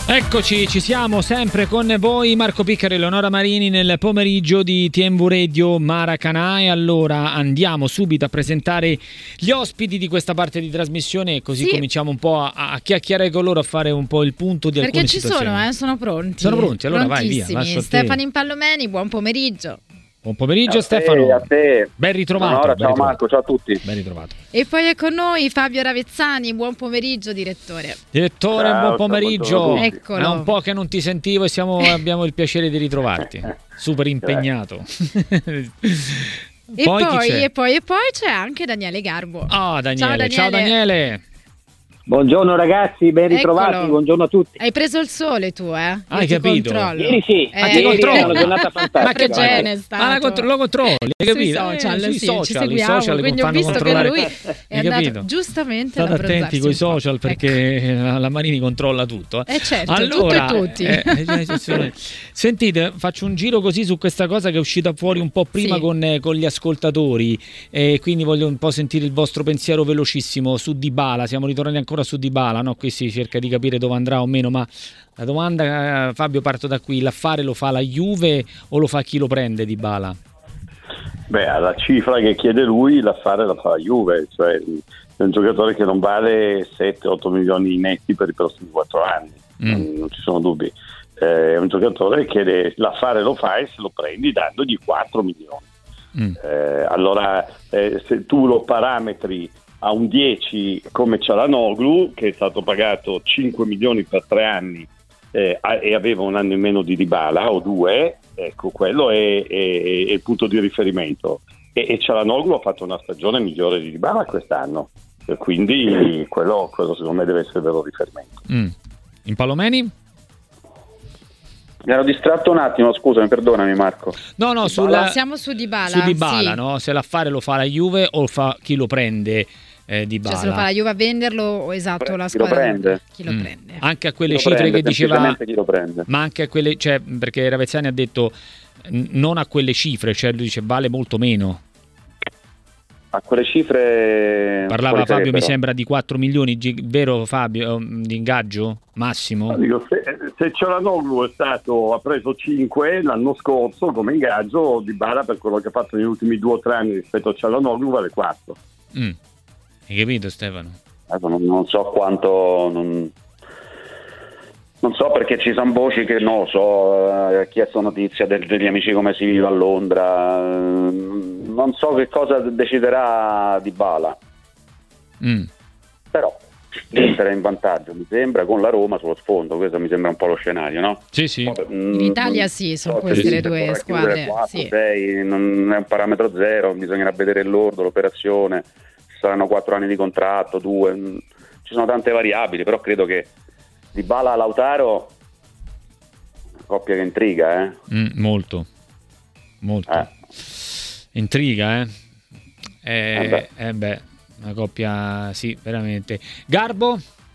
Eccoci, ci siamo sempre con voi, Marco Piccaro e Eleonora Marini nel pomeriggio di TMV Radio Maracanã. E allora andiamo subito a presentare gli ospiti di questa parte di trasmissione e così cominciamo un po' a chiacchierare con loro, a fare un po' il punto di alcune situazioni. Perché ci sono, sono pronti. Sono pronti, allora vai via. Stefano Impallomeni, buon pomeriggio. Buon pomeriggio Stefano. A te. Ben ritrovato. Ciao ritrovato. Marco, ciao a tutti. Ben ritrovato. E poi è con noi Fabio Ravezzani, buon pomeriggio direttore. Direttore, Ciao, buon pomeriggio. Eccolo. È un po' che non ti sentivo e abbiamo il piacere di ritrovarti. Super impegnato. E poi c'è anche Daniele Garbo. Ah, Daniele. Ciao Daniele. Buongiorno ragazzi, ben ritrovati, Eccolo. Buongiorno a tutti. Hai preso il sole tu, eh? Hai capito? Ieri sì, ti ieri controllo. è una giornata fantastica. Ma che genere è stato? Lo controlli, hai capito? Sui social, Ci seguiamo, social quindi ho fanno visto che controllare. lui è andato capito? giustamente ad State attenti abbronzarsi coi un po'. social perché la Marini controlla tutto. Certo, allora, tutto e tutti. Sentite, faccio un giro così su questa cosa che è uscita fuori un po' prima Sì. con gli ascoltatori, e quindi voglio un po' sentire il vostro pensiero velocissimo su Dybala. Siamo ritornati ancora su Dybala, no? Qui si cerca di capire dove andrà o meno, ma la domanda, Fabio, parto da qui: l'affare lo fa la Juve o lo fa chi lo prende Dybala? Beh, alla cifra che chiede lui, l'affare la fa la Juve, cioè è un giocatore che non vale 7-8 milioni netti per i prossimi 4 anni, non ci sono dubbi. È un giocatore che l'affare lo fa e se lo prendi dandogli 4 milioni. Allora, se tu lo parametri a un 10 come Çalhanoğlu, che è stato pagato 5 milioni per 3 anni e aveva un anno in meno di Dybala o 2, ecco, quello è il punto di riferimento, e Çalhanoğlu ha fatto una stagione migliore di Dybala quest'anno, e quindi quello secondo me deve essere il vero riferimento. Impallomeni? Mi ero distratto un attimo, scusami, perdonami Marco. No, siamo su Dybala. Su Dybala, sì. no? Se l'affare lo fa la Juve o fa chi lo prende Dybala. Cioè se lo fa la Juve a venderlo o esatto la Chi lo squadra prende? Chi lo prende? Anche a quelle Chi lo cifre prende, che diceva, chi lo prende. ma anche a quelle, cioè, perché Ravezzani ha detto non a quelle cifre, cioè lui dice vale molto meno. A quelle cifre Parlava Fabio, mi sembra, di 4 milioni, vero Fabio, di ingaggio massimo? Dico, se Çalhanoğlu ha preso 5 l'anno scorso come ingaggio, Dybala per quello che ha fatto negli ultimi 2 o 3 anni rispetto a Çalhanoğlu vale 4. Hai capito Stefano? Non so quanto, non so, perché ci sono voci che non lo so, ha chiesto notizia degli amici come si vive a Londra, non so che cosa deciderà Dybala, però essere in vantaggio mi sembra con la Roma sullo sfondo, questo mi sembra un po' lo scenario, no? Sì. In Italia sì, sono queste le due squadre. 4, Sì. 6, non è un parametro zero, bisognerà vedere il lordo, l'operazione, saranno 4 anni di contratto, 2, ci sono tante variabili, però credo che Dybala Lautaro, una coppia che intriga, molto. Intriga, una coppia, sì, veramente. Garbo?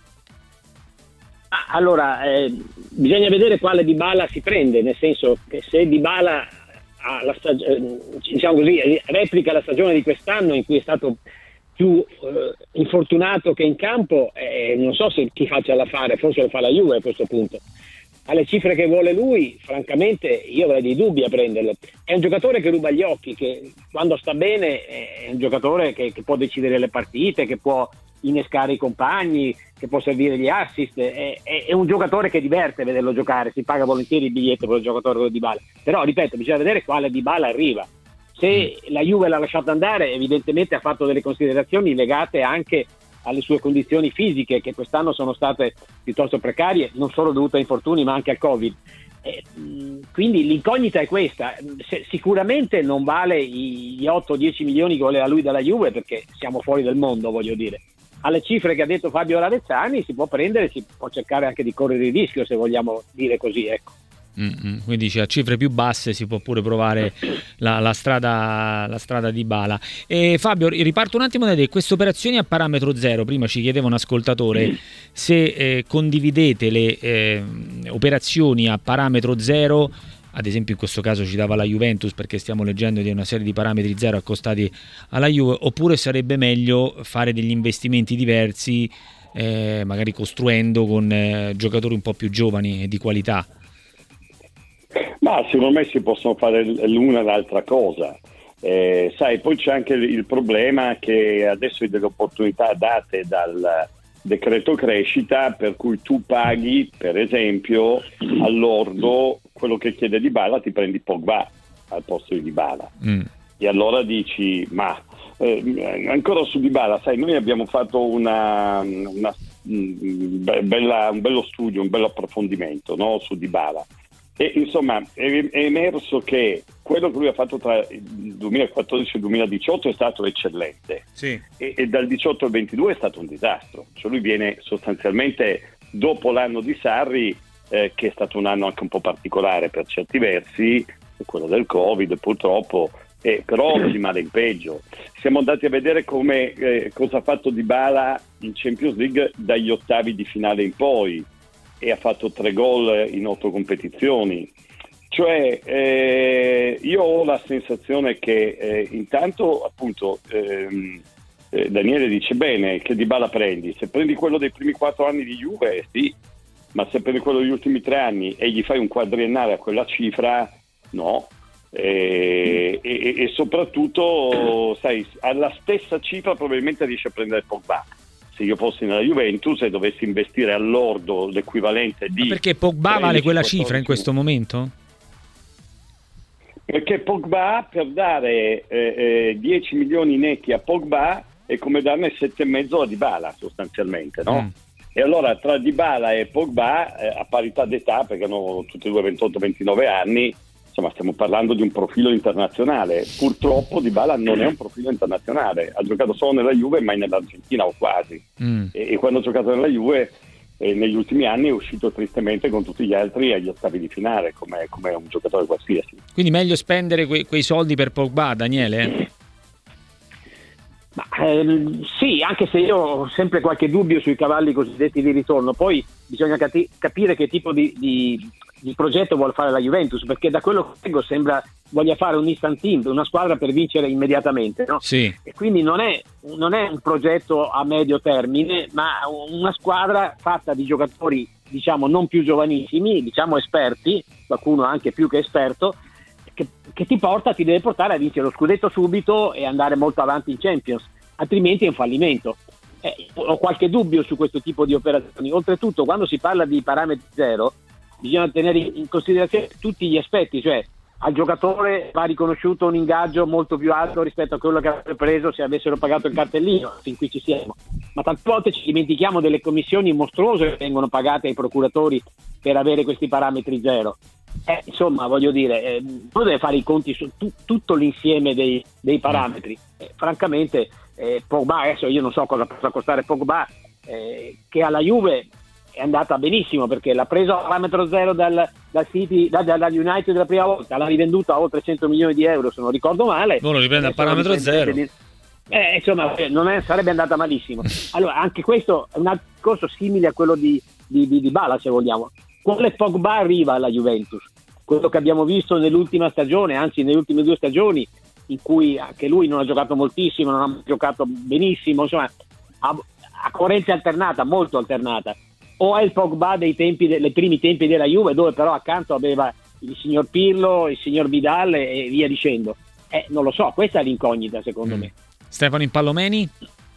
Allora, bisogna vedere quale Dybala si prende, nel senso che se Dybala diciamo così, replica la stagione di quest'anno in cui è stato più infortunato che in campo, non so se chi faccia l'affare, forse lo fa la Juve a questo punto. Alle cifre che vuole lui, francamente io avrei dei dubbi a prenderlo. È un giocatore che ruba gli occhi, che quando sta bene è un giocatore che può decidere le partite, che può innescare i compagni, che può servire gli assist, è un giocatore che diverte vederlo giocare, si paga volentieri il biglietto per il giocatore con Dybala, però ripeto, bisogna vedere quale Dybala arriva. Se la Juve l'ha lasciato andare, evidentemente ha fatto delle considerazioni legate anche alle sue condizioni fisiche, che quest'anno sono state piuttosto precarie, non solo dovute a infortuni ma anche al Covid. Quindi l'incognita è questa. Sicuramente non vale gli 8-10 milioni che voleva lui dalla Juve, perché siamo fuori del mondo, voglio dire. Alle cifre che ha detto Fabio Ravezzani si può prendere, si può cercare anche di correre il rischio, se vogliamo dire così, ecco. Quindi a cifre più basse si può pure provare la strada Dybala. E Fabio, riparto un attimo da te. Queste operazioni a parametro zero, prima ci chiedeva un ascoltatore se condividete le operazioni a parametro zero, ad esempio in questo caso ci dava la Juventus perché stiamo leggendo di una serie di parametri zero accostati alla Juve, oppure sarebbe meglio fare degli investimenti diversi magari costruendo con giocatori un po' più giovani e di qualità. Ma secondo me si possono fare l'una e l'altra cosa. Sai, poi c'è anche il problema che adesso hai delle opportunità date dal decreto crescita, per cui tu paghi, per esempio, all'ordo quello che chiede Dybala, ti prendi Pogba al posto di Dybala. E allora dici, ma ancora su Dybala, sai, noi abbiamo fatto un bello studio, un bello approfondimento, no, su Dybala. E insomma è emerso che quello che lui ha fatto tra il 2014 e il 2018 è stato eccellente, sì. e dal 18 al 22 è stato un disastro. Cioè lui viene sostanzialmente dopo l'anno di Sarri, che è stato un anno anche un po' particolare per certi versi, quello del Covid purtroppo, però di male in peggio. Siamo andati a vedere cosa ha fatto Dybala in Champions League dagli ottavi di finale in poi, e ha fatto 3 gol in 8 competizioni. Cioè io ho la sensazione che intanto appunto Daniele dice bene che Dybala prendi, se prendi quello dei primi 4 anni di Juve sì, ma se prendi quello degli ultimi 3 anni e gli fai un quadriennale a quella cifra, no. E soprattutto sai, alla stessa cifra probabilmente riesce a prendere Pogba. Se io fossi nella Juventus e dovessi investire all'ordo l'equivalente di... Ma perché Pogba vale quella cifra in questo momento? Perché Pogba, per dare 10 milioni netti a Pogba è come darne 7,5 a Dybala sostanzialmente, no? E allora tra Dybala e Pogba, a parità d'età, perché hanno tutti e due 28-29 anni, insomma stiamo parlando di un profilo internazionale. Purtroppo Dybala non è un profilo internazionale, ha giocato solo nella Juve, mai nell'Argentina o quasi, e quando ha giocato nella Juve negli ultimi anni è uscito tristemente con tutti gli altri agli ottavi di finale come un giocatore qualsiasi. Quindi meglio spendere quei soldi per Pogba, Daniele? Ma, sì, anche se io ho sempre qualche dubbio sui cavalli cosiddetti di ritorno. Poi bisogna capire che tipo di progetto vuole fare la Juventus, perché da quello che leggo sembra voglia fare un instant team, una squadra per vincere immediatamente, no? Sì. E quindi non è un progetto a medio termine, ma una squadra fatta di giocatori, diciamo, non più giovanissimi, diciamo esperti, qualcuno anche più che esperto, che ti deve portare a vincere lo scudetto subito e andare molto avanti in Champions, altrimenti è un fallimento. Ho qualche dubbio su questo tipo di operazioni. Oltretutto, quando si parla di parametri zero, bisogna tenere in considerazione tutti gli aspetti, cioè al giocatore va riconosciuto un ingaggio molto più alto rispetto a quello che avrebbe preso se avessero pagato il cartellino, fin qui ci siamo. Ma tante volte ci dimentichiamo delle commissioni mostruose che vengono pagate ai procuratori per avere questi parametri zero. Insomma, voglio dire, uno deve fare i conti su tutto l'insieme dei parametri. Francamente Pogba, adesso io non so cosa possa costare Pogba, che alla Juve è andata benissimo, perché l'ha preso a parametro zero dal City, dalla United la prima volta, l'ha rivenduta a oltre 100 milioni di euro, se non ricordo male. Non lo riprende a parametro zero. Insomma, sarebbe andata malissimo. Allora, anche questo è un altro discorso simile a quello di Dybala, se vogliamo. Quale Pogba arriva alla Juventus? Quello che abbiamo visto nell'ultima stagione, anzi nelle ultime 2 stagioni, in cui anche lui non ha giocato moltissimo, non ha giocato benissimo, insomma, a corrente alternata, molto alternata. O è il Pogba dei primi tempi della Juve, dove però accanto aveva il signor Pirlo, il signor Vidal e via dicendo. Non lo so, questa è l'incognita secondo me. Stefano Impallomeni?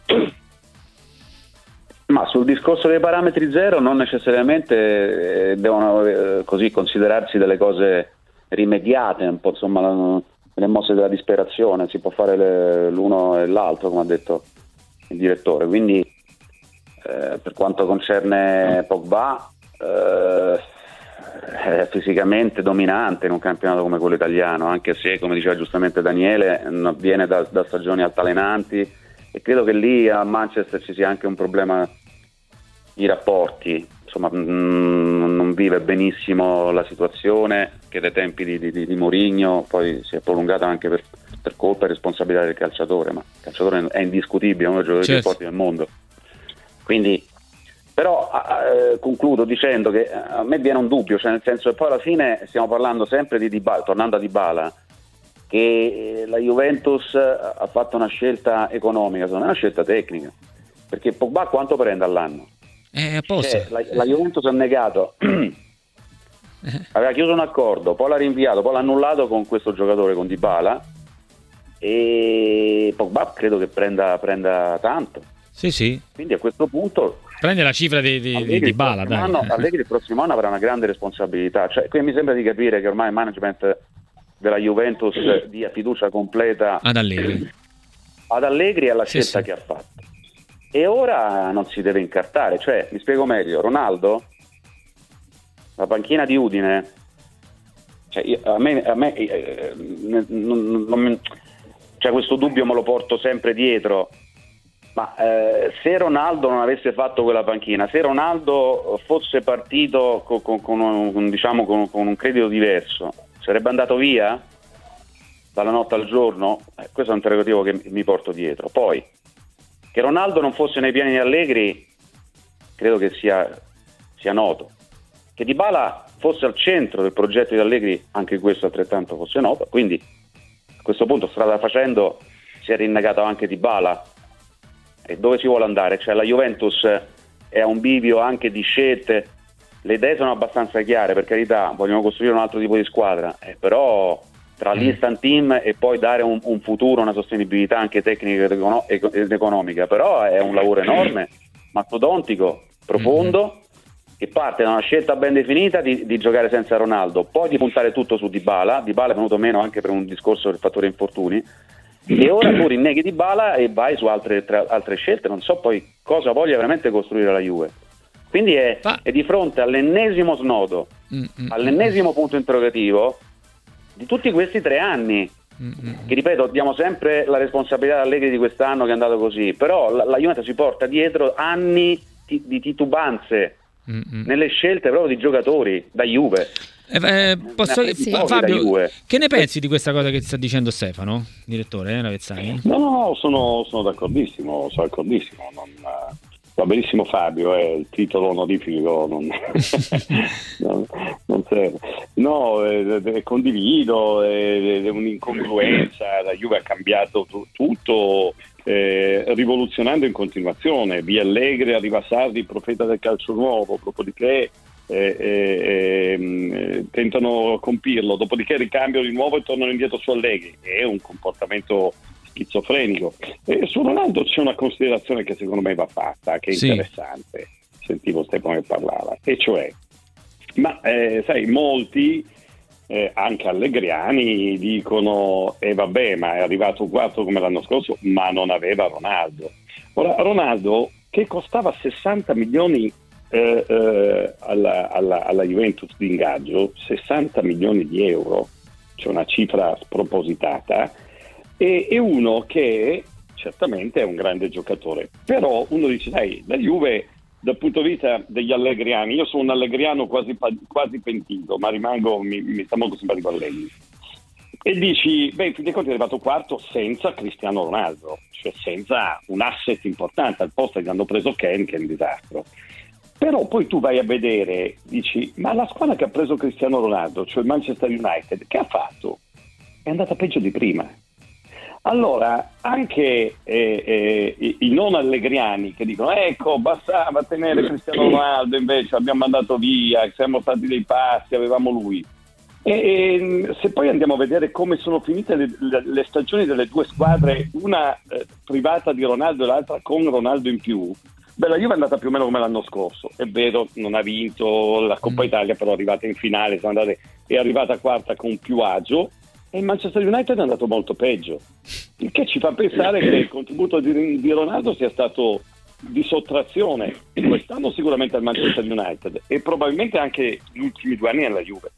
Ma sul discorso dei parametri zero non necessariamente devono così considerarsi delle cose rimediate, un po' insomma le mosse della disperazione, si può fare l'uno e l'altro, come ha detto il direttore. Quindi per quanto concerne Pogba, è fisicamente dominante in un campionato come quello italiano, anche se, come diceva giustamente Daniele, viene da stagioni altalenanti, e credo che lì a Manchester ci sia anche un problema di rapporti, insomma non vive benissimo la situazione, che dai tempi di Mourinho poi si è prolungata anche per colpa e responsabilità del calciatore, ma il calciatore è indiscutibile, è uno dei giocatori più forti del mondo. Quindi, però concludo dicendo che a me viene un dubbio, cioè nel senso che poi alla fine stiamo parlando sempre di Dybala, tornando a Dybala, che la Juventus ha fatto una scelta economica, secondo me è una scelta tecnica, perché Pogba quanto prende all'anno? Apposta. La Juventus ha negato, aveva chiuso un accordo, poi l'ha rinviato, poi l'ha annullato con questo giocatore, con Dybala, e Pogba credo che prenda tanto. Sì. Quindi a questo punto prende la cifra di Dybala. Allegri il prossimo anno avrà una grande responsabilità. Cioè, qui mi sembra di capire che ormai il management della Juventus dia fiducia completa ad Allegri e alla scelta che ha fatto. E ora non si deve incartare. Cioè, mi spiego meglio, Ronaldo, la panchina di Udine, cioè cioè questo dubbio me lo porto sempre dietro. Ma se Ronaldo non avesse fatto quella panchina, se Ronaldo fosse partito con un credito diverso, sarebbe andato via dalla notte al giorno? Questo è un interrogativo che mi porto dietro. Poi, che Ronaldo non fosse nei piani di Allegri, credo che sia noto. Che Dybala fosse al centro del progetto di Allegri, anche questo altrettanto fosse noto. Quindi a questo punto, strada facendo, si è rinnegato anche Dybala. E dove si vuole andare? Cioè, la Juventus è a un bivio anche di scelte, le idee sono abbastanza chiare, per carità, vogliono costruire un altro tipo di squadra, però tra l'instant team e poi dare un futuro, una sostenibilità anche tecnica ed economica, però è un lavoro enorme, mastodontico, profondo, che parte da una scelta ben definita di giocare senza Ronaldo, poi di puntare tutto su Dybala è venuto meno anche per un discorso del fattore infortuni, e ora tu rinneghi Dybala e vai su altre scelte. Non so poi cosa voglia veramente costruire la Juve. Quindi è di fronte all'ennesimo snodo, all'ennesimo punto interrogativo di tutti questi 3 anni, che ripeto, diamo sempre la responsabilità ad Allegri di quest'anno che è andato così, però la Juventus si porta dietro anni di titubanze nelle scelte proprio di giocatori da Juve. Fabio, che ne pensi di questa cosa che sta dicendo Stefano, direttore Ravezzani? No, sono d'accordissimo, va benissimo Fabio, il titolo onorifico non serve. No, condivido, è un'incongruenza, la Juve ha cambiato tutto, rivoluzionando in continuazione. Via Allegri, arriva Sarri, profeta del calcio nuovo, dopodiché tentano compirlo, dopodiché ricambiano di nuovo e tornano indietro su Allegri. È un comportamento schizofrenico. Su Ronaldo c'è una considerazione che secondo me va fatta, che è interessante. Sentivo Stefano che parlava, e cioè, sai, molti anche allegriani dicono vabbè, ma è arrivato quarto come l'anno scorso, ma non aveva Ronaldo. Ora, Ronaldo, che costava 60 milioni alla Juventus di ingaggio, 60 milioni di euro, cioè una cifra spropositata, è uno che certamente è un grande giocatore, però uno dice, dai, la Juve dal punto di vista degli allegriani, io sono un allegriano quasi pentito, ma mi sta molto simpatico Allegri, e dici, in fin dei conti è arrivato quarto senza Cristiano Ronaldo, cioè senza un asset importante, al posto gli hanno preso Ken, che è un disastro. Però poi tu vai a vedere, dici, ma la squadra che ha preso Cristiano Ronaldo, cioè il Manchester United, che ha fatto? È andata peggio di prima. Allora, anche i non allegriani che dicono, ecco, bastava tenere Cristiano Ronaldo, invece abbiamo mandato via, siamo stati dei pazzi, avevamo lui. E se poi andiamo a vedere come sono finite le stagioni delle due squadre, una privata di Ronaldo e l'altra con Ronaldo in più, la Juve è andata più o meno come l'anno scorso, è vero, non ha vinto la Coppa Italia, però è arrivata in finale, è arrivata quarta con più agio, e il Manchester United è andato molto peggio, il che ci fa pensare che il contributo di Ronaldo sia stato di sottrazione quest'anno sicuramente al Manchester United e probabilmente anche gli ultimi 2 anni alla Juve.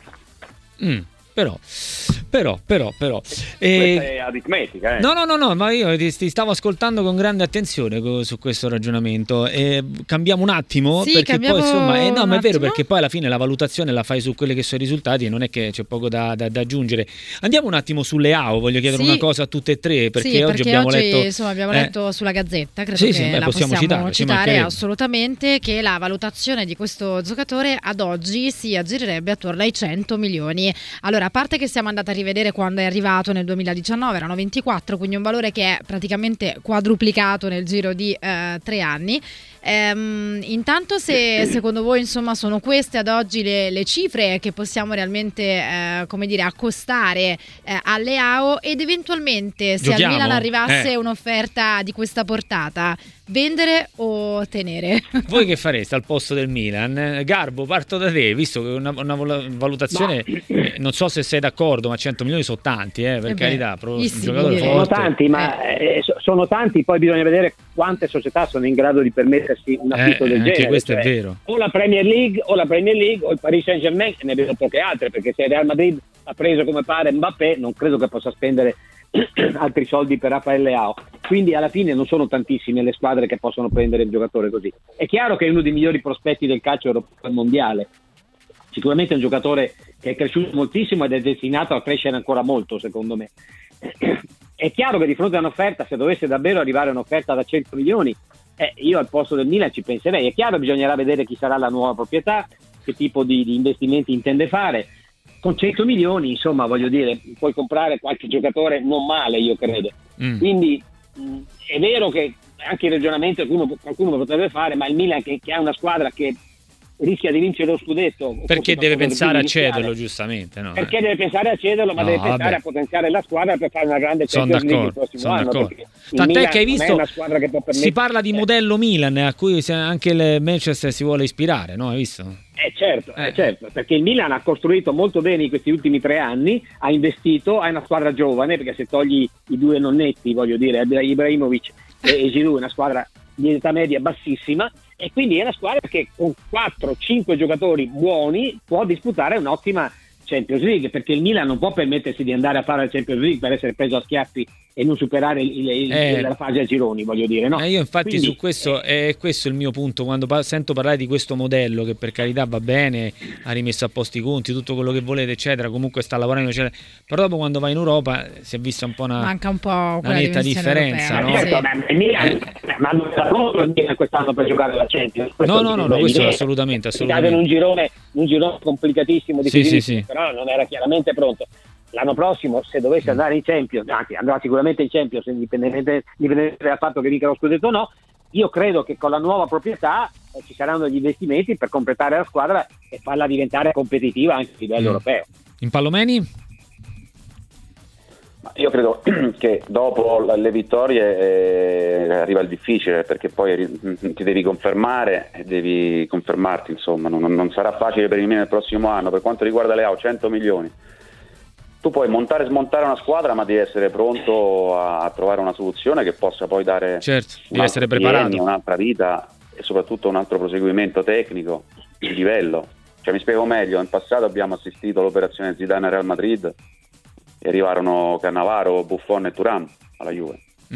Però questa è aritmetica. No, ma io ti stavo ascoltando con grande attenzione su questo ragionamento. Cambiamo un attimo, perché poi insomma ma è vero, perché poi alla fine la valutazione la fai su quelli che sono i risultati e non è che c'è poco da aggiungere. Andiamo un attimo sulle AO, voglio chiedere una cosa a tutte e tre, perché oggi abbiamo letto sulla Gazzetta, credo che la possiamo citare assolutamente, che la valutazione di questo giocatore ad oggi si aggirerebbe attorno ai 100 milioni. Allora, a parte che siamo andati a rivedere quando è arrivato nel 2019, erano 24, quindi un valore che è praticamente quadruplicato nel giro di 3 anni. Intanto, se secondo voi insomma sono queste ad oggi le cifre che possiamo realmente accostare al Leao, ed eventualmente se al Milan arrivasse un'offerta di questa portata, vendere o tenere? Voi che fareste al posto del Milan? Garbo, parto da te, visto che una valutazione, non so se sei d'accordo, ma 100 milioni sono tanti, per carità, un giocatore forte. Sono tanti, ma sono tanti, poi bisogna vedere quante società sono in grado di permettersi un affitto del genere. Anche questo è vero. O la Premier League o il Paris Saint-Germain, ne vedo poche altre, perché se il Real Madrid ha preso come pare Mbappé, non credo che possa spendere altri soldi per Rafael Leao. Quindi alla fine non sono tantissime le squadre che possono prendere il giocatore così. È chiaro che è uno dei migliori prospetti del calcio europeo mondiale, sicuramente è un giocatore che è cresciuto moltissimo ed è destinato a crescere ancora molto, secondo me. È chiaro che di fronte a un'offerta, se dovesse davvero arrivare un'offerta da 100 milioni, io al posto del Milan ci penserei. È chiaro che bisognerà vedere chi sarà la nuova proprietà, che tipo di investimenti intende fare. Con 100 milioni, insomma, voglio dire, puoi comprare qualche giocatore non male, io credo. Quindi è vero che anche il ragionamento qualcuno potrebbe fare, ma il Milan che ha una squadra che rischia di vincere lo scudetto, perché deve pensare a cederlo, giustamente, no? Perché deve pensare a cederlo, ma deve pensare a potenziare la squadra per fare una grande Champions League il prossimo anno. Tant'è che hai visto, si parla di modello Milan, a cui anche il Manchester si vuole ispirare, no? Hai visto? Certo, perché il Milan ha costruito molto bene in questi ultimi 3 anni, ha investito, ha una squadra giovane, perché se togli i 2 nonnetti, voglio dire, Ibrahimovic e Giroud, una squadra di età media bassissima, e quindi è una squadra che con 4-5 giocatori buoni può disputare un'ottima Champions League, perché il Milan non può permettersi di andare a fare la Champions League per essere preso a schiaffi e non superare la fase a gironi, voglio dire, no? Io infatti quindi, su questo è questo il mio punto, quando sento parlare di questo modello, che per carità va bene, ha rimesso a posto i conti, tutto quello che volete eccetera, comunque sta lavorando eccetera, però dopo quando vai in Europa si è vista un po' una netta differenza, no? Certo, il Milan ma non era pronto il Milan quest'anno per giocare la Champions. No, questo assolutamente. In un girone complicatissimo, difficilissimo, però non era chiaramente pronto. L'anno prossimo, se dovesse andare in Champions, anzi andrà sicuramente in Champions, indipendentemente dal fatto che vinca lo scudetto o no, io credo che con la nuova proprietà ci saranno gli investimenti per completare la squadra e farla diventare competitiva anche a livello europeo. In Palomeni? Io credo che dopo le vittorie arriva il difficile, perché poi ti devi confermare e devi confermarti, insomma, non sarà facile per il Milan il prossimo anno. Per quanto riguarda Leao, 100 milioni. Tu puoi montare e smontare una squadra, ma devi essere pronto a trovare una soluzione che possa poi dare devi essere preparato, un'altra vita e soprattutto un altro proseguimento tecnico di livello. Cioè, mi spiego meglio, in passato abbiamo assistito all'operazione Zidane Real Madrid e arrivarono Cannavaro, Buffon e Thuram alla Juve.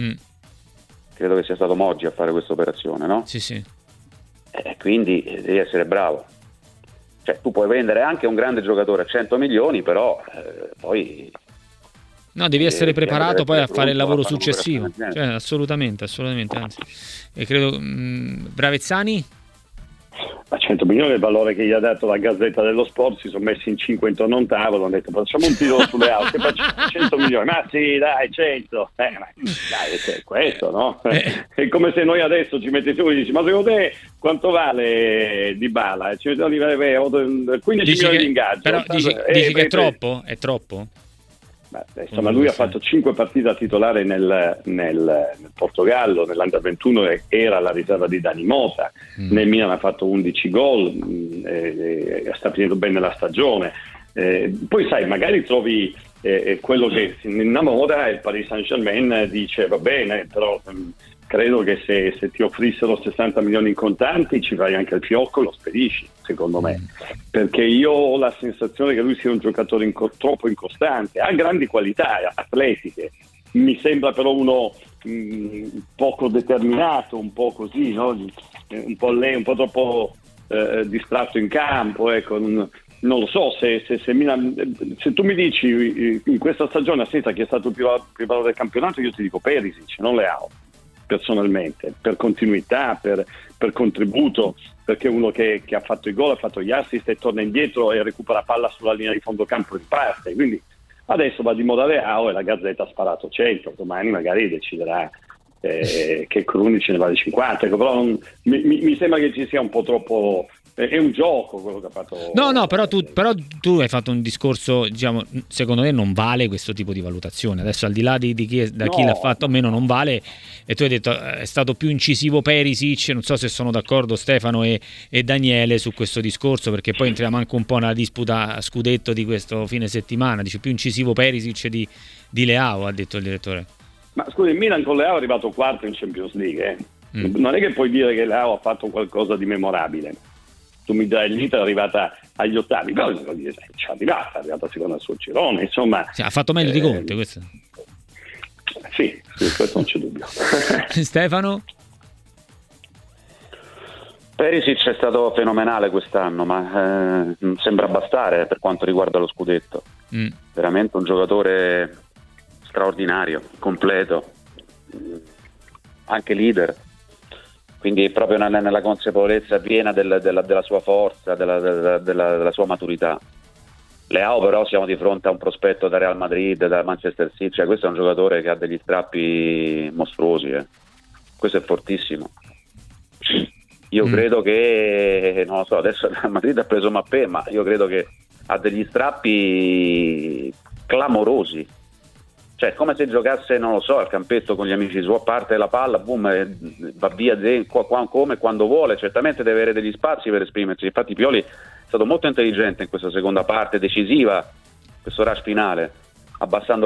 Credo che sia stato Moggi a fare questa operazione, no? Sì. Quindi devi essere bravo. Cioè, tu puoi vendere anche un grande giocatore a 100 milioni, però poi devi essere preparato poi a fare il lavoro successivo. Cioè, assolutamente, anzi. E credo Bravezzani? A 100 milioni è il valore che gli ha dato la Gazzetta dello Sport, si sono messi in 5 intorno a un tavolo, hanno detto facciamo un titolo sulle auto, facciamo 100 milioni, ma sì dai 100, dai è questo, no? È come se noi adesso ci metti su e dici ma secondo te quanto vale Dybala? Ci mettiamo di 15 milioni di ingaggio. Però dici che è troppo? È troppo? Insomma, lui ha fatto 5 partite da titolare nel Portogallo, nell'Under 21 era la riserva di Dani Mota, nel Milan ha fatto 11 gol, sta finendo bene la stagione. Poi sai, magari trovi quello che si innamora, il Paris Saint-Germain dice va bene, però credo che se ti offrissero 60 milioni in contanti ci fai anche il fiocco e lo spedisci, secondo me, perché io ho la sensazione che lui sia un giocatore troppo incostante, ha grandi qualità atletiche, mi sembra però uno poco determinato, un po' così, no? un po' troppo distratto in campo, ecco. Non lo so, se tu mi dici in questa stagione senza chi è stato il più bravo del campionato, io ti dico Perisic, non Leao, personalmente, per continuità, per contributo, perché è uno che ha fatto i gol, ha fatto gli assist e torna indietro e recupera palla sulla linea di fondo campo in parte, quindi adesso va di moda Leao e la Gazzetta ha sparato 100, domani magari deciderà che Krunic ne vale 50, però mi sembra che ci sia un po' troppo. È un gioco quello che ha fatto. No, però tu hai fatto un discorso, diciamo, secondo me non vale questo tipo di valutazione. Adesso, al di là di chi l'ha fatto o meno, non vale. E tu hai detto è stato più incisivo Perisic. Non so se sono d'accordo Stefano e Daniele su questo discorso, perché poi entriamo anche un po' nella disputa scudetto di questo fine settimana. Dice più incisivo Perisic di Leao, ha detto il direttore. Ma scusi, il Milan con Leao è arrivato quarto in Champions League. Non è che puoi dire che Leao ha fatto qualcosa di memorabile. Tu mi dai l'Inter è arrivata agli ottavi, però ci è arrivata secondo il suo girone, insomma. Sì, ha fatto meglio di Conte, questo. Sì, questo non c'è dubbio. Stefano? Perisic è stato fenomenale quest'anno, ma non sembra bastare per quanto riguarda lo scudetto. Veramente un giocatore straordinario, completo, anche leader. Quindi proprio nella consapevolezza piena della sua forza, della sua maturità. Leao però siamo di fronte a un prospetto da Real Madrid, da Manchester City, cioè questo è un giocatore che ha degli strappi mostruosi, questo è fortissimo. Io credo che, non lo so, adesso Real Madrid ha preso Mbappé, ma io credo che ha degli strappi clamorosi. Cioè, è come se giocasse, non lo so, al campetto con gli amici suoi, parte la palla, boom, va via come quando vuole. Certamente deve avere degli spazi per esprimersi. Infatti Pioli è stato molto intelligente in questa seconda parte, decisiva, questo rush finale, abbassando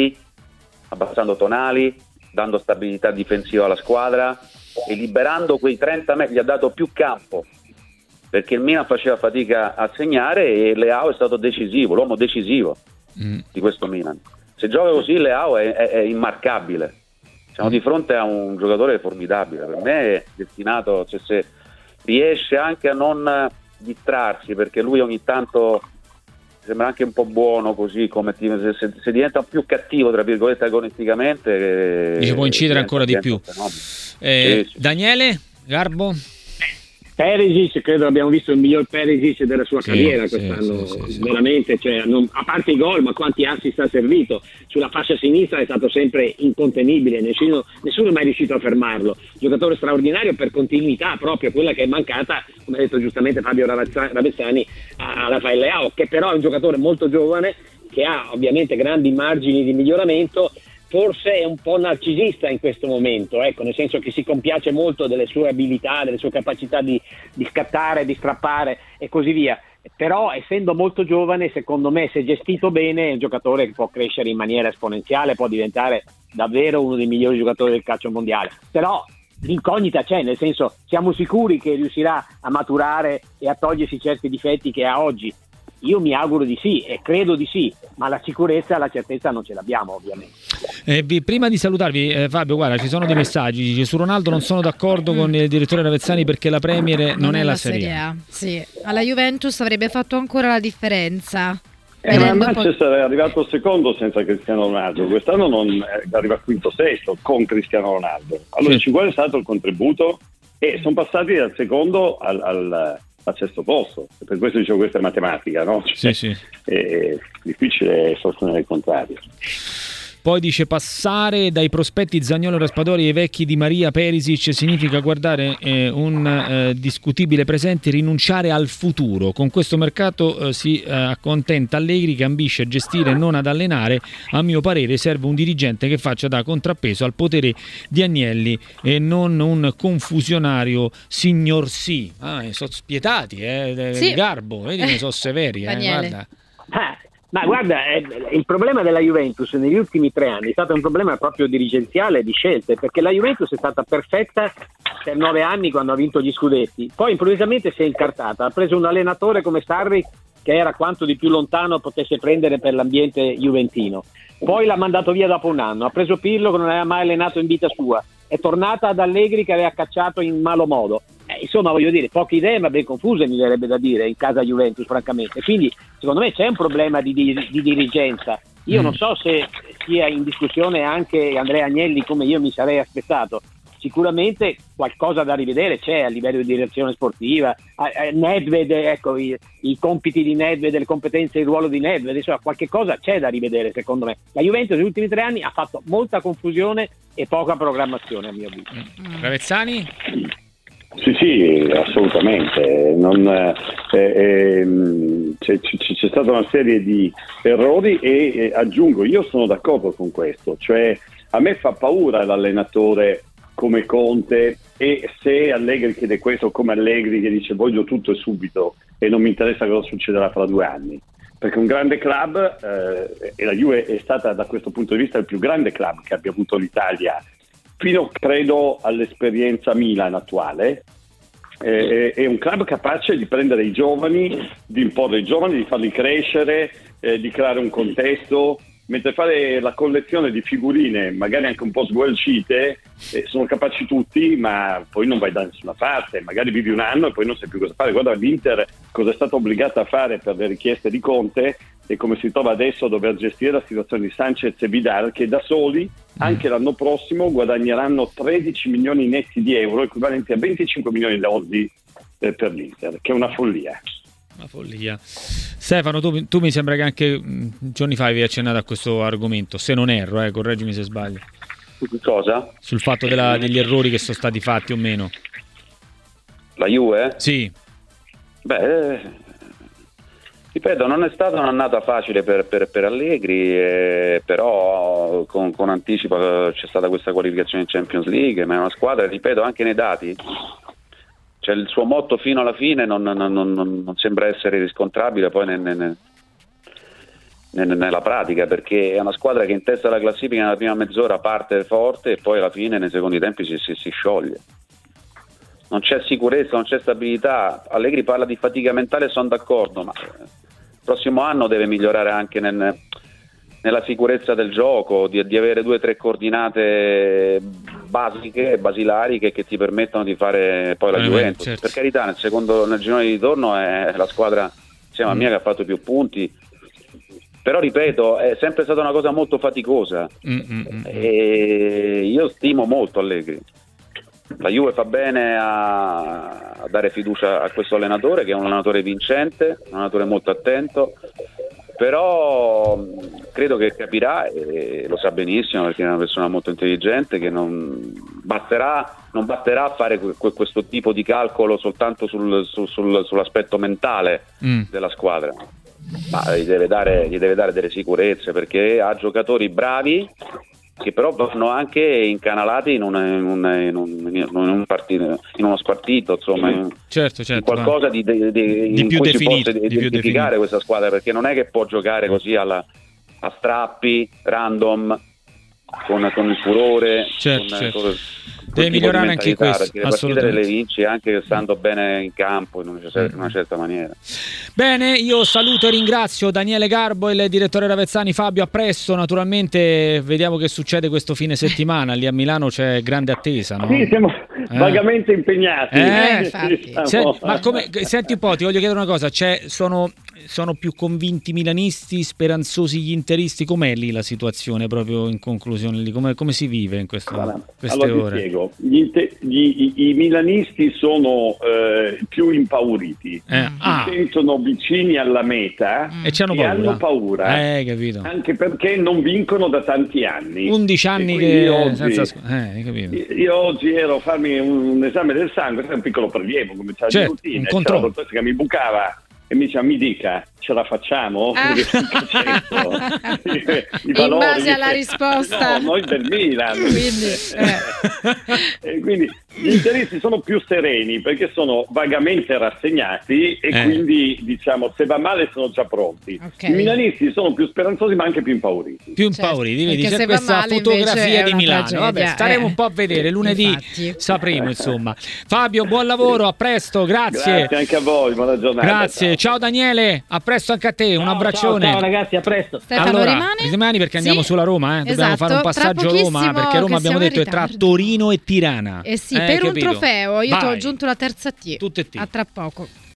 tonali, dando stabilità difensiva alla squadra e liberando quei 30 metri, gli ha dato più campo, perché il Milan faceva fatica a segnare e Leao è stato decisivo, l'uomo decisivo di questo Milan. Se gioca così Leao è immarcabile. Siamo di fronte a un giocatore formidabile. Per me è destinato, cioè, se riesce anche a non distrarsi, perché lui ogni tanto sembra anche un po' buono così, come se diventa più cattivo tra virgolette agonisticamente, può incidere ancora di più. Sì. Daniele Garbo? Perisic, credo abbiamo visto il miglior Perisic della sua carriera quest'anno, veramente, cioè, a parte i gol, ma quanti assist ha servito sulla fascia sinistra, è stato sempre incontenibile, nessuno è mai riuscito a fermarlo. Giocatore straordinario per continuità, proprio quella che è mancata, come ha detto giustamente Fabio Ravezzani, a Rafael Leao, che però è un giocatore molto giovane, che ha ovviamente grandi margini di miglioramento. Forse è un po' narcisista in questo momento, ecco, nel senso che si compiace molto delle sue abilità, delle sue capacità di scattare, di strappare e così via. Però essendo molto giovane, secondo me, se gestito bene, è un giocatore che può crescere in maniera esponenziale, può diventare davvero uno dei migliori giocatori del calcio mondiale. Però l'incognita c'è, nel senso, siamo sicuri che riuscirà a maturare e a togliersi certi difetti che ha oggi. Io mi auguro di sì e credo di sì, ma la sicurezza, la certezza non ce l'abbiamo, ovviamente. Prima di salutarvi, Fabio, guarda, ci sono dei messaggi. Su Ronaldo non sono d'accordo con il direttore Ravezzani perché la Premier non è la Serie A. Sì, alla Juventus avrebbe fatto ancora la differenza. Ma Manchester è arrivato secondo senza Cristiano Ronaldo, quest'anno arriva quinto sesto con Cristiano Ronaldo. Allora qual è stato il contributo? E sono passati dal secondo al sesto posto, per questo dicevo questa è matematica, no? Cioè, è difficile sostenere il contrario. Poi dice passare dai prospetti Zaniolo, Raspadori ai vecchi Di Maria, Perisic significa guardare un discutibile presente e rinunciare al futuro. Con questo mercato si accontenta Allegri che ambisce a gestire e non ad allenare. A mio parere serve un dirigente che faccia da contrappeso al potere di Agnelli e non un confusionario signor sì. Sono spietati, Garbo, vedi come sono severi, guarda. Ma guarda, il problema della Juventus negli ultimi 3 anni è stato un problema proprio dirigenziale di scelte, perché la Juventus è stata perfetta per 9 anni quando ha vinto gli scudetti, poi improvvisamente si è incartata, ha preso un allenatore come Sarri che era quanto di più lontano potesse prendere per l'ambiente juventino, poi l'ha mandato via dopo un anno, ha preso Pirlo che non aveva mai allenato in vita sua, è tornata ad Allegri che aveva cacciato in malo modo. Insomma, voglio dire, poche idee ma ben confuse, mi verrebbe da dire, in casa Juventus, francamente. Quindi, secondo me c'è un problema di dirigenza. Io non so se sia in discussione anche Andrea Agnelli, come io mi sarei aspettato. sicuramente qualcosa da rivedere c'è a livello di direzione sportiva. Nedved, ecco, i compiti di Nedved, le competenze e il ruolo di Nedved, insomma qualche cosa c'è da rivedere secondo me. La Juventus negli ultimi 3 anni ha fatto molta confusione e poca programmazione, a mio avviso. Ravezzani? Sì, assolutamente. C'è stata una serie di errori e aggiungo, io sono d'accordo con questo, cioè a me fa paura l'allenatore come Conte, e se Allegri chiede questo, come Allegri che dice voglio tutto e subito e non mi interessa cosa succederà fra 2 anni, perché un grande club, e la Juve è stata da questo punto di vista il più grande club che abbia avuto l'Italia fino credo all'esperienza Milan attuale, è un club capace di prendere i giovani, di imporre i giovani, di farli crescere, di creare un contesto, mentre fare la collezione di figurine magari anche un po' sgualcite, sono capaci tutti, ma poi non vai da nessuna parte, magari vivi un anno e poi non sai più cosa fare. Guarda l'Inter cosa è stata obbligata a fare per le richieste di Conte e come si trova adesso a dover gestire la situazione di Sanchez e Vidal, che da soli anche l'anno prossimo guadagneranno 13 milioni netti di euro, equivalenti a 25 milioni lordi per l'Inter, che è una follia. Una follia. Stefano, tu mi sembra che anche giorni fa avevi accennato a questo argomento, se non erro, correggimi se sbaglio. Cosa? Sul fatto degli errori che sono stati fatti o meno. La Juve? Sì. Beh, ripeto, non è stata un'annata facile per Allegri, però con anticipo c'è stata questa qualificazione in Champions League, ma è una squadra, ripeto, anche nei dati, cioè il suo motto fino alla fine non sembra essere riscontrabile poi nella pratica, perché è una squadra che in testa alla classifica nella prima mezz'ora parte forte e poi alla fine nei secondi tempi si scioglie. Non c'è sicurezza, non c'è stabilità. Allegri parla di fatica mentale, sono d'accordo, ma il prossimo anno deve migliorare anche nella sicurezza del gioco, di avere 2 o 3 coordinate basiche, basilari che ti permettono di fare poi la Juventus. Certo. Per carità, nel girone di ritorno è la squadra insieme a mia che ha fatto più punti, però ripeto, è sempre stata una cosa molto faticosa e io stimo molto Allegri. La Juve fa bene a dare fiducia a questo allenatore, che è un allenatore vincente, un allenatore molto attento, però credo che capirà, e lo sa benissimo perché è una persona molto intelligente, che non basterà fare questo tipo di calcolo soltanto sull'aspetto mentale della squadra, ma gli deve dare delle sicurezze, perché ha giocatori bravi che però vanno anche incanalati in uno spartito, insomma, certo, in qualcosa di più cui definito, si possa identificare questa squadra, perché non è che può giocare così a strappi random con il furore, certo. Deve migliorare anche questo, perché le partite le vinci anche stando bene in campo in una certa maniera. Bene, io saluto e ringrazio Daniele Garbo e il direttore Ravezzani. Fabio, a presto. Naturalmente vediamo che succede questo fine settimana. Lì a Milano c'è grande attesa, no? Sì, siamo vagamente impegnati. Ma senti un po', ti voglio chiedere una cosa. Sono più convinti i milanisti, speranzosi gli interisti? Com'è lì la situazione proprio in conclusione? Lì? Come si vive in queste ore? Ti spiego. I milanisti sono più impauriti, si sentono vicini alla meta e hanno paura, capito. Anche perché non vincono da tanti anni. 11 anni che io oggi ero a farmi un esame del sangue, un piccolo prelievo, come c'era di routine, c'era la dottoressa che mi bucava e mi dice: mi dica, ce la facciamo? In base alla risposta, no, noi del Milan. Quindi gli interisti sono più sereni perché sono vagamente rassegnati e quindi diciamo se va male sono già pronti. I milanisti sono più speranzosi ma anche più impauriti. Vedi, c'è questa fotografia di Milano. Vabbè, staremo un po' a vedere, lunedì sapremo, insomma. Fabio, buon lavoro, a presto, grazie anche a voi, buona giornata. Grazie, ciao Daniele, a presto anche a te, un abbraccione. Ciao ragazzi, a presto. Stefano rimani perché andiamo sulla Roma, dobbiamo fare un passaggio a Roma, perché Roma abbiamo detto è tra Torino e Tirana. Per un trofeo, io ti ho aggiunto la terza T. Tutte T. A tra poco.